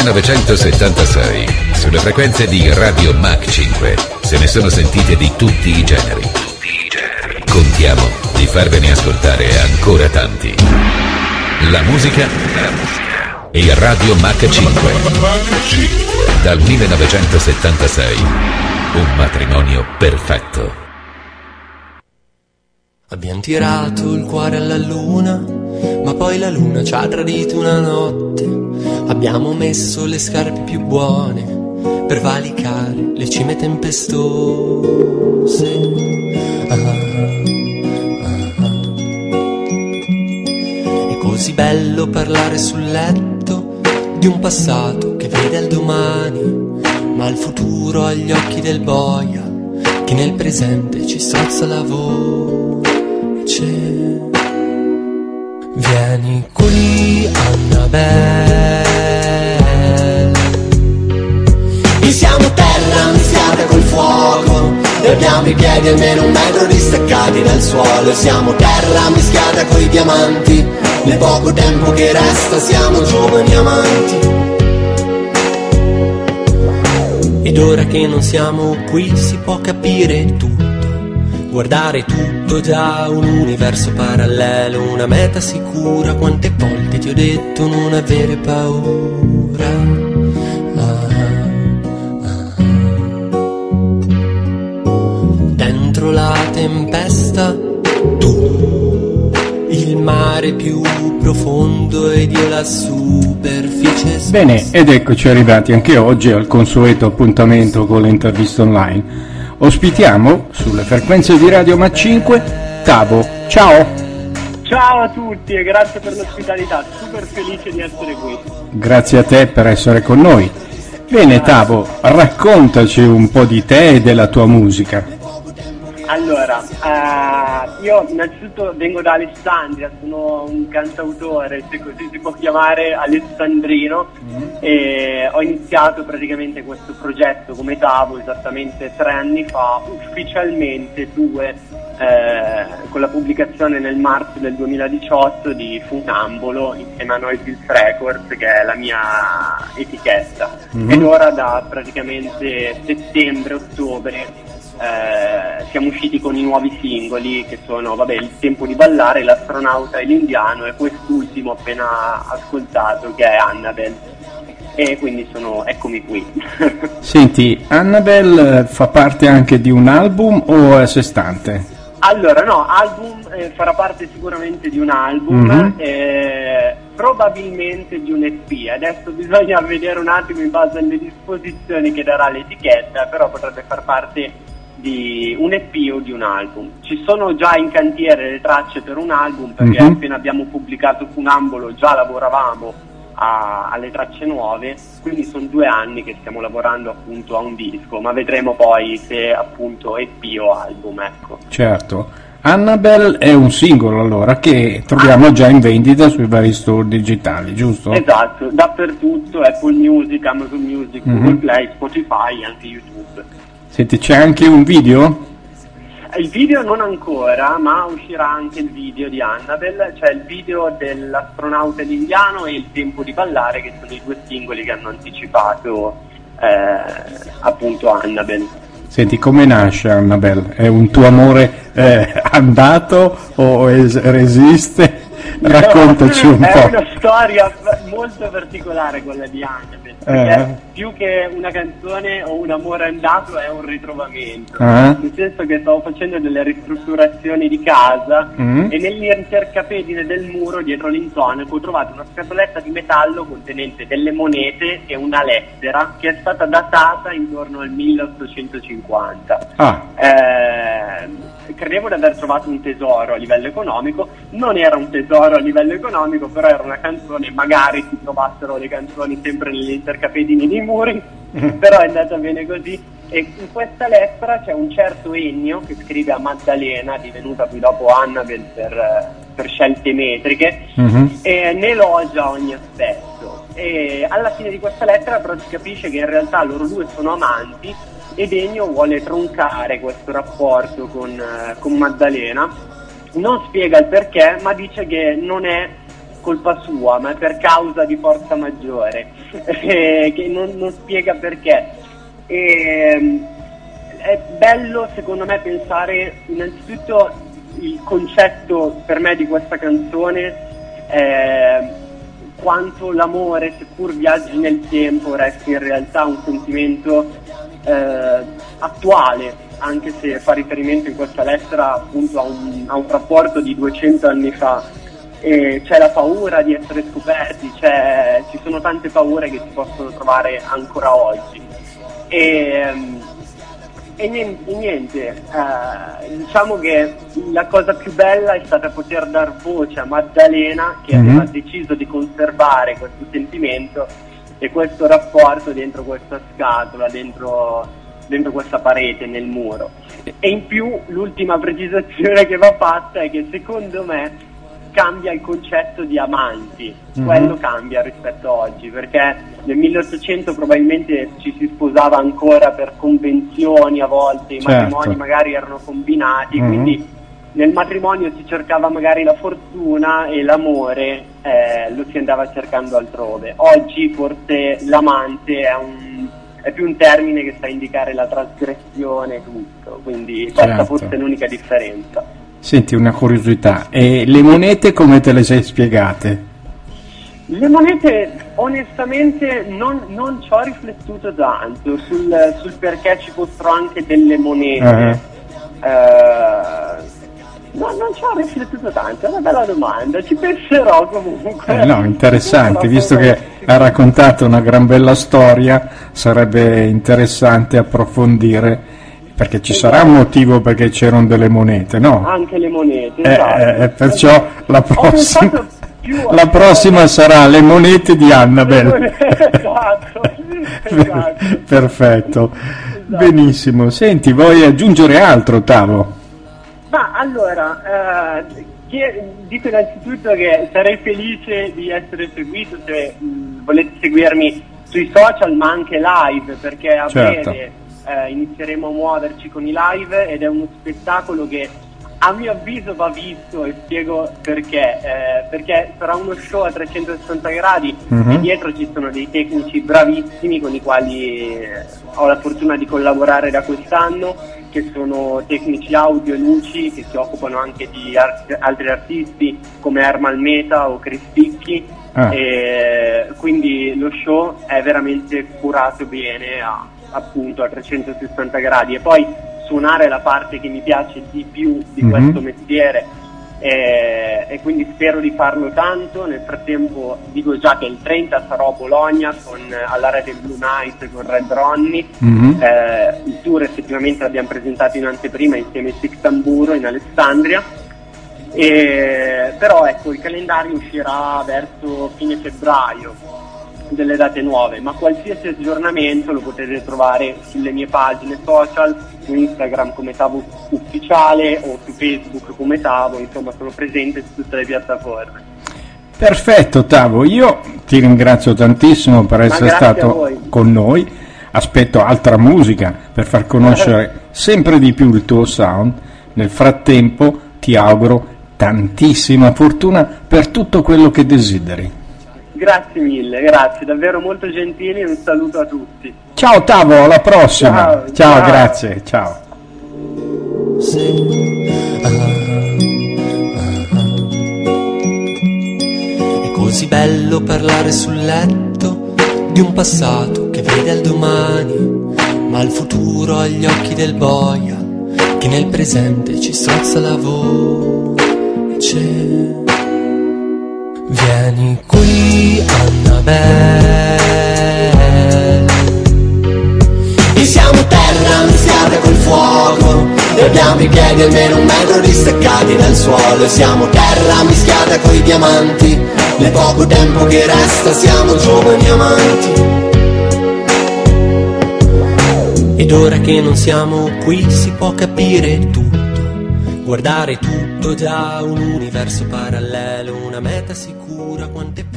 1976, sulle frequenze di Radio Mach 5, se ne sono sentite di tutti i generi. Contiamo di farvene ascoltare ancora tanti. La musica e Radio Mach 5. Dal 1976, un matrimonio perfetto. Abbiamo tirato il cuore alla luna, ma poi la luna ci ha tradito una notte. Abbiamo messo le scarpe più buone per valicare le cime tempestose. È così bello parlare sul letto di un passato che vede al domani, ma il futuro ha gli occhi del boia che nel presente ci strozza la voce. Vieni qui, Annabelle. E siamo terra mischiata col fuoco e abbiamo i piedi almeno 1 metro distaccati dal suolo. E siamo terra mischiata coi diamanti, nel poco tempo che resta siamo giovani amanti. Ed ora che non siamo qui si può capire tutto, guardare tutto da un universo parallelo, una meta sicura. Quante volte ti ho detto non avere paura. Dentro la tempesta tu, il mare più profondo ed io la superficie. Bene, ed eccoci arrivati anche oggi al consueto appuntamento con le interviste online. Ospitiamo sulle frequenze di Radio Mach 5 Tavo. Ciao! Ciao a tutti e grazie per l'ospitalità, super felice di essere qui. Grazie a te per essere con noi. Bene Tavo, raccontaci un po' di te e della tua musica. Allora, io innanzitutto vengo da Alessandria, sono un cantautore, se così si può chiamare, alessandrino, e ho iniziato praticamente questo progetto come Tavo esattamente 3 anni fa, ufficialmente 2, con la pubblicazione nel marzo del 2018 di Funambolo insieme a Noises Records, che è la mia etichetta. Ed ora da praticamente settembre-ottobre siamo usciti con i nuovi singoli che sono Il tempo di ballare, L'astronauta e l'Indiano, e quest'ultimo appena ascoltato che è Annabelle, e quindi eccomi qui. Senti, Annabelle fa parte anche di un album o è a sé stante? Allora no, farà parte sicuramente di un album, probabilmente di un EP. Adesso bisogna vedere un attimo in base alle disposizioni che darà l'etichetta, però potrebbe far parte di un EP o di un album. Ci sono già in cantiere le tracce per un album, perché appena abbiamo pubblicato Funambolo già lavoravamo alle tracce nuove, quindi sono 2 anni che stiamo lavorando appunto a un disco, ma vedremo poi se appunto EP o album, ecco. Certo. Annabelle è un singolo allora che troviamo già in vendita sui vari store digitali, giusto? Esatto, dappertutto, Apple Music, Amazon Music, Google Play, Spotify e anche YouTube. Senti, c'è anche un video? Il video non ancora, ma uscirà anche il video di Annabelle, cioè il video dell'astronauta e l'Indiano e Il tempo di ballare, che sono i 2 singoli che hanno anticipato appunto Annabelle. Senti, come nasce Annabelle? È un tuo amore andato o resiste? Raccontaci un po'. È una storia molto particolare quella di Annabelle, perché più che una canzone o un amore andato è un ritrovamento, nel senso che stavo facendo delle ristrutturazioni di casa e nell'intercapedine del muro dietro l'intonaco ho trovato una scatoletta di metallo contenente delle monete e una lettera che è stata datata intorno al 1850. Credevo di aver trovato un tesoro a livello economico, non era un tesoro a livello economico, però era una canzone, magari si trovassero le canzoni sempre nelle intercapedini dei muri, però è andata bene così. E in questa lettera c'è un certo Ennio che scrive a Maddalena, divenuta poi dopo Annabelle per scelte metriche, e ne elogia ogni aspetto. E alla fine di questa lettera però si capisce che in realtà loro 2 sono amanti, ed Ennio vuole troncare questo rapporto con Maddalena. Non spiega il perché, ma dice che non è colpa sua, ma è per causa di forza maggiore, che non spiega perché. È bello secondo me pensare innanzitutto il concetto per me di questa canzone, quanto l'amore, seppur viaggi nel tempo, resti in realtà un sentimento attuale, anche se fa riferimento in questa lettera appunto a un rapporto di 200 anni fa. C'è la paura di essere scoperti, ci sono tante paure che si possono trovare ancora oggi. E niente, diciamo che la cosa più bella è stata poter dar voce a Maddalena, che aveva deciso di conservare questo sentimento e questo rapporto dentro questa scatola, dentro questa parete nel muro. E in più l'ultima precisazione che va fatta è che secondo me cambia il concetto di amanti, quello cambia rispetto a oggi, perché nel 1800 probabilmente ci si sposava ancora per convenzioni, a volte i matrimoni magari erano combinati, quindi nel matrimonio si cercava magari la fortuna e l'amore lo si andava cercando altrove. Oggi forse l'amante è più un termine che sta a indicare la trasgressione e tutto, quindi questa forse è l'unica differenza. Senti, una curiosità, e le monete come te le sei spiegate? Le monete onestamente non ci ho riflettuto tanto sul perché ci fossero anche delle monete. No, non ci ho riflettuto tanto, è una bella domanda, ci penserò comunque. No, interessante, visto che ha raccontato una gran bella storia, sarebbe interessante approfondire, perché ci sarà un motivo perché c'erano delle monete, no? Anche le monete, esatto. Perciò la prossima sarà le monete di Annabelle. Esatto. Perfetto, benissimo. Senti, vuoi aggiungere altro, Tavo? Ma allora, dico innanzitutto che sarei felice di essere seguito se volete seguirmi sui social, ma anche live, perché a breve inizieremo a muoverci con i live ed è uno spettacolo che a mio avviso va visto, e spiego perché. Perché sarà uno show a 360 gradi e dietro ci sono dei tecnici bravissimi con i quali ho la fortuna di collaborare da quest'anno, che sono tecnici audio e luci che si occupano anche di altri artisti come Ermal Meta o Chris Picchi, e quindi lo show è veramente curato bene appunto a 360 gradi, e poi suonare è la parte che mi piace di più di questo mestiere, e quindi spero di farlo tanto. Nel frattempo dico già che il 30 sarò a Bologna all'area del Blue Night con Red Ronnie. Il tour effettivamente l'abbiamo presentato in anteprima insieme a Six Tamburo in Alessandria, però ecco, il calendario uscirà verso fine febbraio, delle date nuove, ma qualsiasi aggiornamento lo potete trovare sulle mie pagine social, su Instagram come Tavo Ufficiale o su Facebook come Tavo, insomma sono presente su tutte le piattaforme. Perfetto Tavo, io ti ringrazio tantissimo per essere stato con noi, aspetto altra musica per far conoscere sempre di più il tuo sound. Nel frattempo ti auguro tantissima fortuna per tutto quello che desideri. Grazie mille, grazie, davvero molto gentili, e un saluto a tutti. Ciao Tavo, alla prossima. Ciao. Grazie, ciao. È così bello parlare sul letto di un passato che vede al domani, ma il futuro ha gli occhi del boia che nel presente ci strozza la voce. Vieni qui, Annabelle. E siamo terra mischiata col fuoco, e abbiamo i piedi almeno 1 metro distaccati dal suolo. E siamo terra mischiata coi diamanti, nel poco tempo che resta siamo giovani amanti. Ed ora che non siamo qui si può capire tutto, guardare tutto da un universo parallelo, una meta sicura, quante